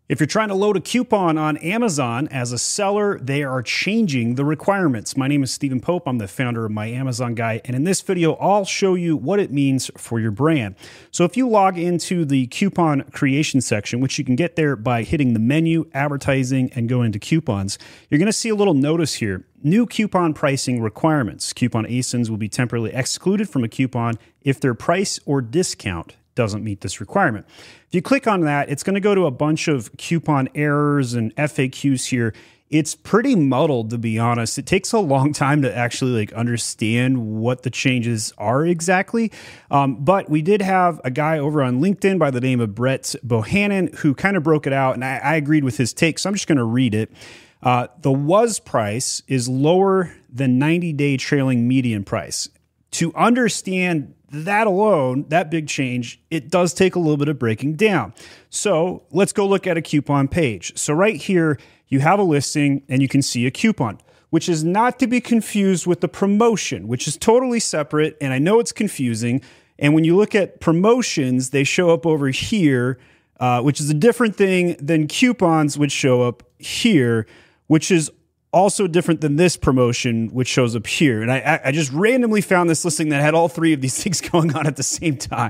If you're trying to load a coupon on Amazon as a seller, they are changing the requirements. My name is Stephen Pope. I'm the founder of My Amazon Guy. And in this video, I'll show you what it means for your brand. So if you log into the coupon creation section, which you can get there by hitting the menu, advertising, and go into coupons, you're going to see a little notice here. New coupon pricing requirements. Coupon ASINs will be temporarily excluded from a coupon if their price or discount doesn't meet this requirement. If you click on that, it's going to go to a bunch of coupon errors and FAQs here. It's pretty muddled, to be honest. It takes a long time to actually understand what the changes are exactly. But we did have a guy over on LinkedIn by the name of Brett Bohannon who kind of broke it out, and I agreed with his take, so I'm just going to read it. The was price is lower than 90-day trailing median price. To understand that alone, that big change, it does take a little bit of breaking down. So let's go look at a coupon page. So right here, you have a listing and you can see a coupon, which is not to be confused with the promotion, which is totally separate. And I know it's confusing. And when you look at promotions, they show up over here, which is a different thing than coupons, which show up here, which is also different than this promotion, which shows up here. And I just randomly found this listing that had all three of these things going on at the same time.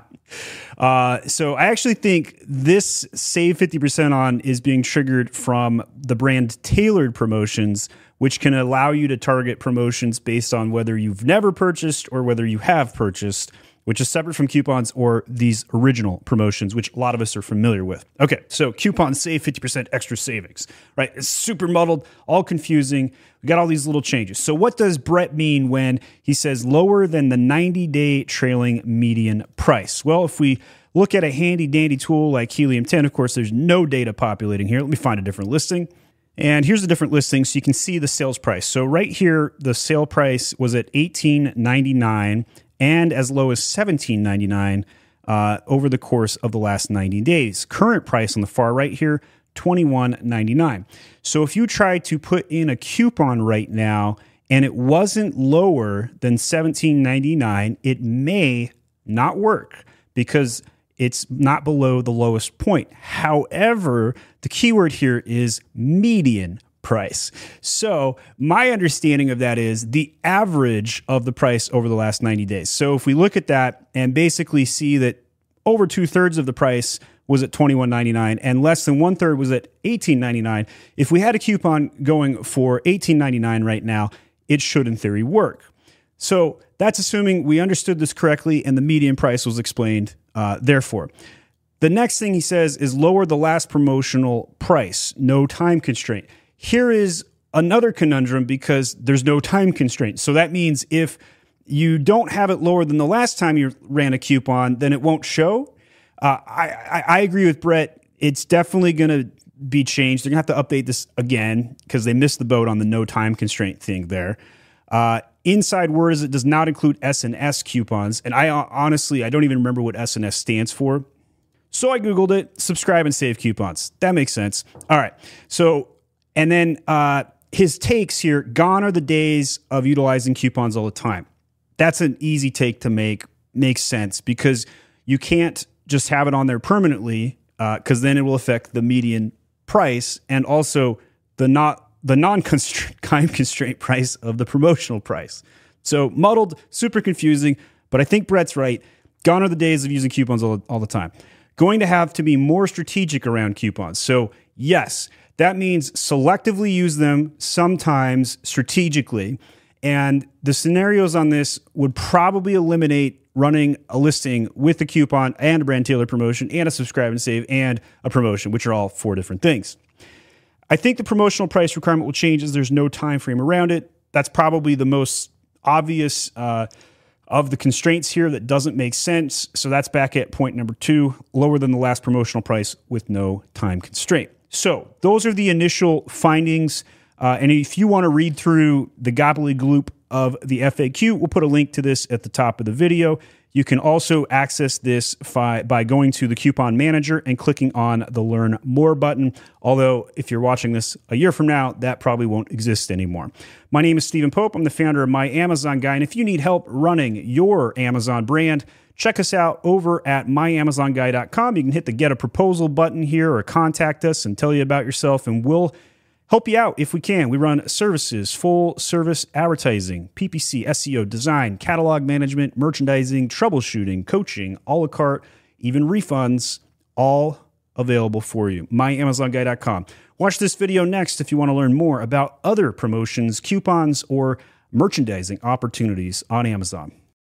So I actually think this save 50% on is being triggered from the brand Tailored Promotions, which can allow you to target promotions based on whether you've never purchased or whether you have purchased, which is separate from coupons or these original promotions, which a lot of us are familiar with. Okay, so coupons save 50% extra savings, right? It's super muddled, all confusing. We got all these little changes. So what does Brett mean when he says lower than the 90-day trailing median price? Well, if we look at a handy dandy tool like Helium 10, of course, there's no data populating here. Let me find a different listing. And here's a different listing so you can see the sales price. So right here, the sale price was at $18.99 and as low as $17.99 over the course of the last 90 days. Current price on the far right here, $21.99. So if you try to put in a coupon right now and it wasn't lower than $17.99, it may not work because it's not below the lowest point. However, the keyword here is median price. So my understanding of that is the average of the price over the last 90 days. So if we look at that and basically see that over 2/3 of the price was at $21.99 and less than 1/3 was at $18.99, if we had a coupon going for $18.99 right now, it should in theory work. So that's assuming we understood this correctly and the median price was explained therefore. The next thing he says is lower the last promotional price, no time constraint. Here is another conundrum because there's no time constraint. So that means if you don't have it lower than the last time you ran a coupon, then it won't show. I agree with Brett. It's definitely going to be changed. They're going to have to update this again because they missed the boat on the no time constraint thing there. Inside word is it does not include S&S coupons. And I honestly don't even remember what S&S stands for. So I Googled it, subscribe and save coupons. That makes sense. All right. So, and then his takes here, gone are the days of utilizing coupons all the time. That's an easy take to make, makes sense because you can't just have it on there permanently because then it will affect the median price and also the non-time constraint price of the promotional price. So muddled, super confusing, but I think Brett's right. Gone are the days of using coupons all the time. Going to have to be more strategic around coupons. So yes, that means selectively use them, sometimes strategically. And the scenarios on this would probably eliminate running a listing with a coupon and a brand tailored promotion and a subscribe and save and a promotion, which are all 4 different things. I think the promotional price requirement will change as there's no time frame around it. That's probably the most obvious of the constraints here that doesn't make sense. So that's back at point number 2, lower than the last promotional price with no time constraint. So those are the initial findings. And if you want to read through the gobbledygook of the FAQ, we'll put a link to this at the top of the video. You can also access this by going to the coupon manager and clicking on the Learn More button. Although, if you're watching this a year from now, that probably won't exist anymore. My name is Stephen Pope. I'm the founder of My Amazon Guy. And if you need help running your Amazon brand, check us out over at myamazonguy.com. You can hit the Get a Proposal button here or contact us and tell you about yourself, and we'll help you out if we can. We run services, full service advertising, PPC, SEO, design, catalog management, merchandising, troubleshooting, coaching, a la carte, even refunds, all available for you. MyAmazonGuy.com. Watch this video next if you want to learn more about other promotions, coupons, or merchandising opportunities on Amazon.